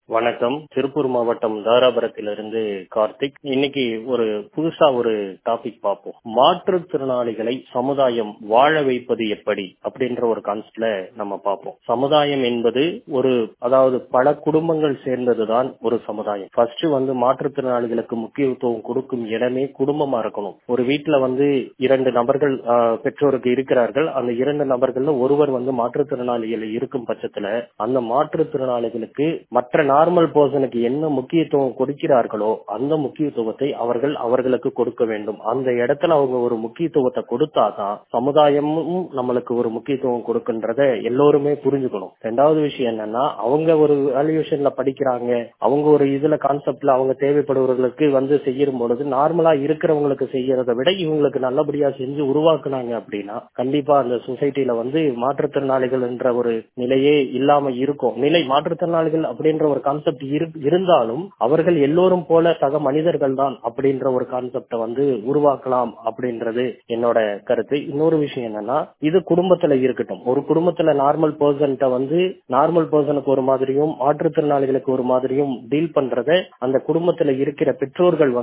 வணக்கம். திருப்பூர் மாவட்டம் தாராபுரத்திலிருந்து கார்த்திக். இன்னைக்கு புதுசா ஒரு டாபிக் பார்ப்போம். மாற்றுத்திறனாளிகளை சமுதாயம் வாழ வைப்பது எப்படி அப்படின்ற ஒரு கான்செப்ட்ல நம்ம பார்ப்போம். சமுதாயம் என்பது அதாவது பல குடும்பங்கள் சேர்ந்ததுதான் ஒரு சமுதாயம். ஃபர்ஸ்ட் மாற்றுத்திறனாளிகளுக்கு முக்கியத்துவம் கொடுக்கும் இடமே குடும்பமா இருக்கணும். ஒரு வீட்டுல இரண்டு நபர்கள் பெற்றோருக்கு இருக்கிறார்கள். அந்த இரண்டு நபர்கள்ல ஒருவர் மாற்றுத்திறனாளிகள் இருக்கும் பட்சத்துல அந்த மாற்றுத்திறனாளிகளுக்கு மற்ற நார்மல் பர்சனுக்கு என்ன முக்கியத்துவம் கொடுக்கிறார்களோ அந்த முக்கியத்துவத்தை அவர்களுக்கு கொடுக்க வேண்டும். அந்த இடத்துல அவங்க ஒரு முக்கியத்துவத்தை கொடுத்தாதான் சமுதாயமும் நம்மளுக்கு ஒரு முக்கியத்துவம் கொடுக்கின்றத எல்லோருமே புரிஞ்சுக்கணும். ரெண்டாவது விஷயம் என்னன்னா, அவங்க ஒரு வேல்யூஷன்ல படிக்கிறாங்க, அவங்க ஒரு இதுல கான்செப்ட்ல அவங்க தேவைப்படுவர்களுக்கு செய்யும் பொழுது நார்மலா இருக்கிறவங்களுக்கு செய்யறதை விட இவங்களுக்கு நல்லபடியா செஞ்சு உருவாக்குனாங்க அப்படின்னா கண்டிப்பா அந்த சொசைட்டில மாற்றுத்திறனாளிகள் என்ற ஒரு நிலையே இல்லாம இருக்கும். மாற்றுத்திறனாளிகள் அப்படின்ற ஒரு கான்செப்ட் இருந்தாலும் அவர்கள் எல்லோரும் போல சக மனிதர்கள் தான் அப்படின்ற ஒரு கான்செப்ட உருவாக்கலாம் அப்படின்றது என்னோட கருத்து. இன்னொரு விஷயம் என்னன்னா, இது குடும்பத்துல இருக்கட்டும். ஒரு குடும்பத்துல நார்மல் பர்சனுக்கு ஒரு மாதிரியும் மாற்றுத்திறனாளிகளுக்கு ஒரு மாதிரியும் டீல் பண்றத அந்த குடும்பத்துல இருக்கிற பெற்றோர்கள்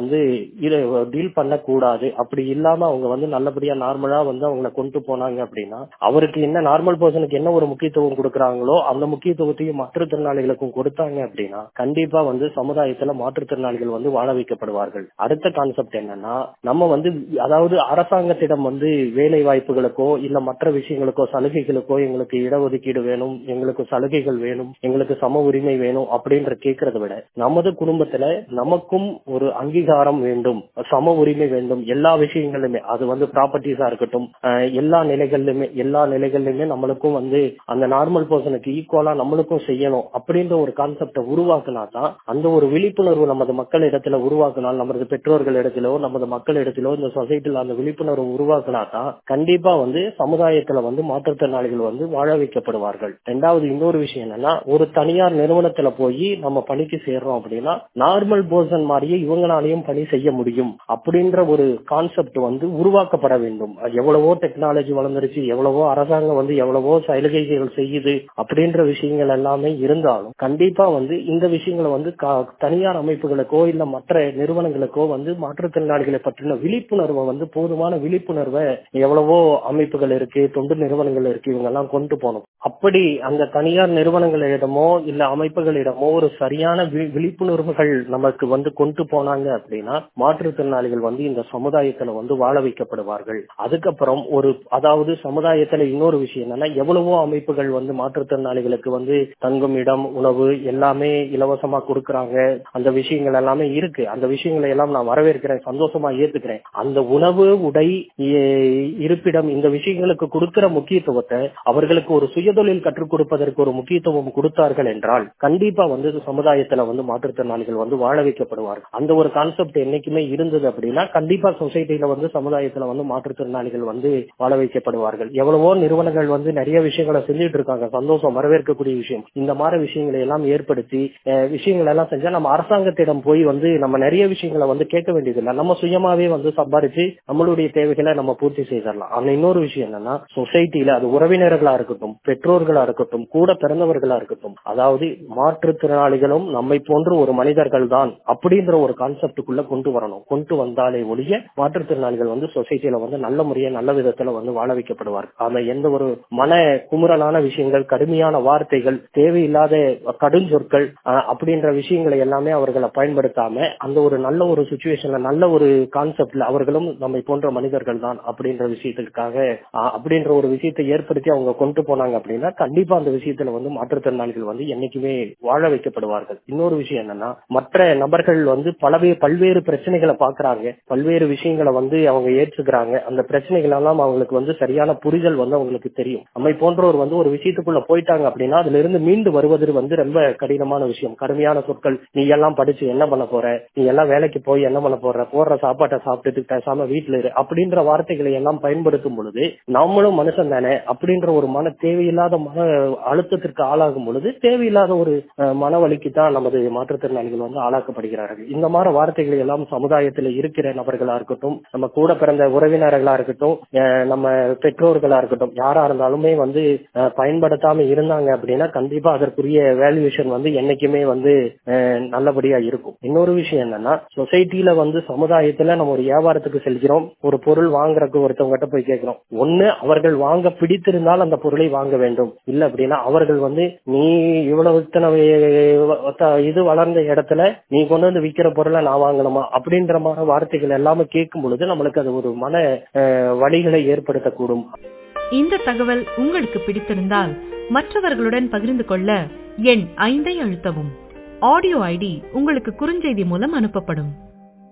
டீல் பண்ணக்கூடாது. அப்படி இல்லாம அவங்க நல்லபடியா நார்மலா அவங்களை கொண்டு போனாங்க அப்படின்னா அவருக்கு என்ன நார்மல் பர்சனுக்கு என்ன ஒரு முக்கியத்துவம் கொடுக்கறாங்களோ அந்த முக்கியத்துவத்தையும் மாற்றுத்திறனாளிகளுக்கும் கொடுத்தாங்க அப்படின்னா கண்டிப்பா சமுதாயத்துல மாற்றுத்திறனாளிகள் வாழ வைக்கப்படுவார்கள். அடுத்த கான்செப்ட் என்னன்னா, நம்ம அதாவது அரசாங்கத்திடம் வேலை வாய்ப்புகளுக்கோ இல்ல மற்ற விஷயங்களுக்கோ சலுகைகளுக்கோ எங்களுக்கு இடஒதுக்கீடு வேணும், எங்களுக்கு சலுகைகள் வேணும், எங்களுக்கு சம உரிமை வேணும் அப்படின்ற கேட்கறத விட நமது குடும்பத்துல நமக்கும் ஒரு அங்கீகாரம் வேண்டும், சம உரிமை வேண்டும். எல்லா விஷயங்களுமே அது ப்ராப்பர்ட்டிஸா இருக்கட்டும், எல்லா நிலைகளிலுமே நம்மளுக்கும் அந்த நார்மல் பர்சனுக்கு ஈக்குவலா நம்மளுக்கும் செய்யணும் அப்படின்ற ஒரு கான்செப்ட உருவாக்குனாதான் அந்த ஒரு விழிப்புணர்வு நமது மக்கள் இடத்துல உருவாக்கினால், நமது பெற்றோர்கள் இடத்திலோ நமது மக்கள் இடத்திலோ இந்த சொசைட்டில அந்த விழிப்புணர்வு உருவாக்குனாதான் கண்டிப்பா சமுதாயத்துல மாற்றுத்திறனாளிகள் வாழ வைக்கப்படுவார்கள். ரெண்டாவது இன்னொரு விஷயம் என்னன்னா, ஒரு தனியார் நிறுவனத்துல போய் நம்ம பணிக்கு சேர்றோம் அப்படின்னா நார்மல் பர்சன் மாதிரியே இவங்களாலையும் பணி செய்ய முடியும் அப்படின்ற ஒரு கான்செப்ட் உருவாக்கப்பட வேண்டும். எவ்வளவோ டெக்னாலஜி வளர்ந்துருச்சு, எவ்வளவோ அரசாங்கம் எவ்வளவோ சலுகைகள் செய்யுது அப்படின்ற விஷயங்கள் எல்லாமே இருந்தாலும் கண்டிப்பா இந்த விஷயங்களை தனியார் அமைப்புகளுக்கோ இல்ல மற்ற நிறுவனங்களுக்கோ மாற்றுத்திறனாளிகளை பற்றின விழிப்புணர்வை போதுமான விழிப்புணர்வை எவ்வளவோ அமைப்புகள் இருக்கு, தொண்டு நிறுவனங்கள் இருக்கு, இவங்க எல்லாம் கொண்டு போகணும். அப்படி அந்த தனியார் நிறுவனங்களிடமோ இல்ல அமைப்புகளிடமோ ஒரு சரியான விழிப்புணர்வுகள் நமக்கு கொண்டு போனாங்க அப்படின்னா மாற்றுத்திறனாளிகள் இந்த சமுதாயத்துல வாழ வைக்கப்படுவார்கள். அதுக்கப்புறம் அதாவது சமுதாயத்துல இன்னொரு விஷயம் என்னன்னா, எவ்வளவோ அமைப்புகள் மாற்றுத்திறனாளிகளுக்கு தங்கும் இடம், உணவு எல்லாமே இலவசமா கொடுக்கறாங்க. அந்த விஷயங்கள் எல்லாமே இருக்கு. அந்த விஷயங்களை எல்லாம் நான் வரவேற்கிறேன், சந்தோஷமா ஏத்துக்கிறேன். அந்த உணவு, உடை, இருப்பிடம் இந்த விஷயங்களுக்கு கொடுக்கிற முக்கியத்துவத்தை அவர்களுக்கு ஒரு சுயதொழில் கற்றுக் கொடுப்பதற்கு ஒரு முக்கியத்துவம் கொடுத்தார்கள் என்றால் கண்டிப்பா சமுதாயத்துல மாற்றுத்திறனாளிகள் வாழ வைக்கப்படுவார்கள். அந்த ஒரு கான்செப்ட் என்னைக்குமே இருந்தது அப்படின்னா கண்டிப்பா சொசைட்டில சமுதாயத்துல மாற்றுத்திறனாளிகள் வாழ வைக்கப்படுவார்கள். எவ்வளவோ நிறுவனங்கள் நிறைய விஷயங்களை செஞ்சுட்டு இருக்காங்க, சந்தோஷம், வரவேற்கக்கூடிய விஷயம். இந்த மாதிரி விஷயங்களை எல்லாம் ஏற்படுத்தி விஷயங்கள் எல்லாம் செஞ்சா நம்ம அரசாங்கத்திடம் போய் நம்ம நிறைய விஷயங்களை கேட்க வேண்டியது இல்லை. நம்ம சுயமாவே சம்பாரிச்சு நம்மளுடைய தேவைகளை நம்ம பூர்த்தி செய்தரலாம். ஆனா இன்னொரு விஷயம் என்னன்னா, சொசைட்டில அது உறவினர்களா இருக்கட்டும், பெற்றோர்களா இருக்கட்டும், கூட பிறந்தவர்களா இருக்கட்டும், அதாவது மாற்றுத்திறனாளிகளும் நம்மை போன்று ஒரு மனிதர்கள் தான் அப்படின்ற ஒரு கான்செப்டுக்குள்ள கொண்டு வரணும். கொண்டு வந்தாலே ஒழிய மாற்றுத்திறனாளிகள் சொசைட்டில நல்ல முறையா நல்ல விதத்துல வாழ வைக்கப்படுவார்கள். ஆனா எந்த ஒரு மன குமுறலான விஷயங்கள், கடுமையான வார்த்தைகள், தேவையில்லாத கடுஞ்சொற்கள் அப்படின்ற விஷயங்களை எல்லாமே அவர்களை பயன்படுத்தாம அந்த ஒரு நல்ல ஒரு சிச்சுவேஷன்ல நல்ல ஒரு கான்செப்ட்ல அவர்களும் நம்மை போன்ற மனிதர்கள் தான் அப்படின்ற விஷயத்துக்காக அப்படின்ற ஒரு விஷயத்தை ஏற்படுத்தி அவங்க கொண்டு போனாங்க அப்படின்னா கண்டிப்பா அந்த விஷயத்துல மாற்றுத்திறனாளிகள் என்னைக்குமே வாழ வைக்கப்படுவார்கள். இன்னொரு விஷயம் என்னன்னா, மற்ற நபர்கள் பல்வேறு பிரச்சனைகளை பாக்குறாங்க, பல்வேறு விஷயங்களை அவங்க ஏற்றுக்கிறாங்க. அந்த பிரச்சனைகள் எல்லாம் அவங்களுக்கு சரியான புரிதல் அவங்களுக்கு தெரியும். நம்மை போன்றோர் ஒரு விஷயத்துக்குள்ள போயிட்டாங்க அப்படின்னா அதுல இருந்து மீண்டு வருவது ரொம்ப கடினமான விஷயம். கடுமையான சொற்கள், நீ எல்லாம் படிச்சு என்ன பண்ண போற, நீ எல்லாம் வேலைக்கு போய் என்ன பண்ண போடுற சாப்பாட்டை சாப்பிட்டுட்டு பேசாம வீட்டுல இரு அப்படின்ற வார்த்தைகளை எல்லாம் பயன்படுத்தும் பொழுது நம்மளும் மனுஷன் தானே அப்படின்ற ஒரு தேவையில்லாத மன அழுத்தத்திற்கு ஆளாகும் பொழுது தேவையில்லாத ஒரு மன வலிக்கு தான் நமது மாற்றுத்திறனாளிகள் ஆளாக்கப்படுகிறார்கள். இந்த மாதிரி வார்த்தைகளை எல்லாம் சமுதாயத்தில் இருக்கிற நபர்களா இருக்கட்டும், நம்ம கூட பிறந்த உறவினர்களா இருக்கட்டும், நம்ம பெற்றோர்களா இருக்கட்டும், யாரா இருந்தாலுமே பயன்படுத்தாம இருந்தாங்க அப்படின்னா கண்டிப்பா அதற்குரிய வேல்யூஷன் என்னைக்குமே நல்லபடியா இருக்கும். இன்னொரு விஷயம் என்னன்னா, சொசைட்டில சமுதாயத்துல நம்ம ஒரு வியாபாரத்துக்கு செல்கிறோம், ஒரு பொருள் வாங்குறதுக்கு ஒருத்தவங்க போய் கேட்கிறோம். ஒண்ணு அவர்கள் வாங்க பிடித்திருந்தால் அந்த பொருளை வாங்க வேண்டும், இல்ல அப்படின்னா அவர்கள் நீ இவ்வளவு இது வளர்ந்த இடத்துல நீ கொண்டு வந்து விக்கிற பொருளை நான் வாங்கணுமா அப்படின்ற மாதிரி வார்த்தைகள் எல்லாமே கேட்கும் பொழுது நம்மளுக்கு அது ஒரு மன வலிகளை ஏற்படுத்தக்கூடும். இந்த தகவல் உங்களுக்கு பிடித்திருந்தால் மற்றவர்களுடன் பகிர்ந்து கொள்ள எண் 5 அழுத்தவும். ஆடியோ ஐடி உங்களுக்கு குறுஞ்செய்தி மூலம் அனுப்பப்படும்.